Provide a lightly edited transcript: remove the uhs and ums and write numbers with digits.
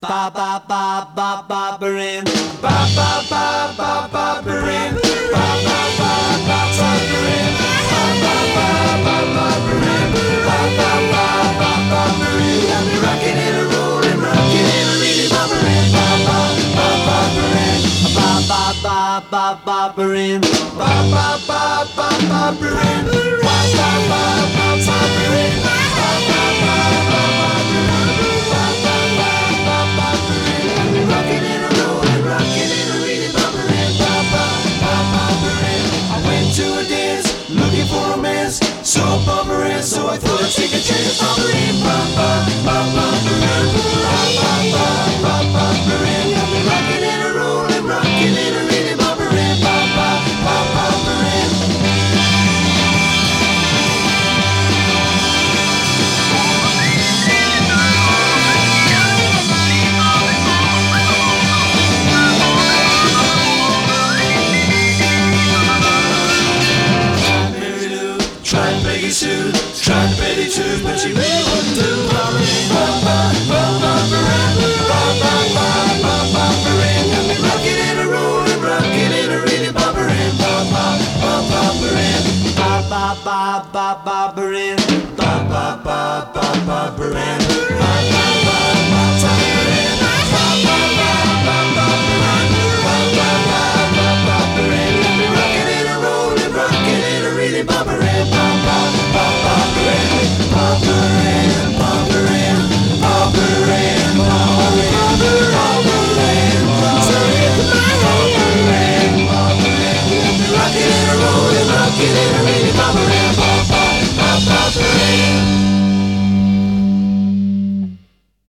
Ba ba ba ba ba barin. Ba ba ba ba ba barin. Ba ba ba ba ba barin. Ba ba ba ba ba barin. Ba ba ba ba ba barin. Got me rocking and a rolling, rocking and a really bubbling. Ba ba ba ba barin. Ba ba ba ba ba barin. Ba ba ba ba ba barin. Ba ba ba ba ba barin. Ba ba ba ba ba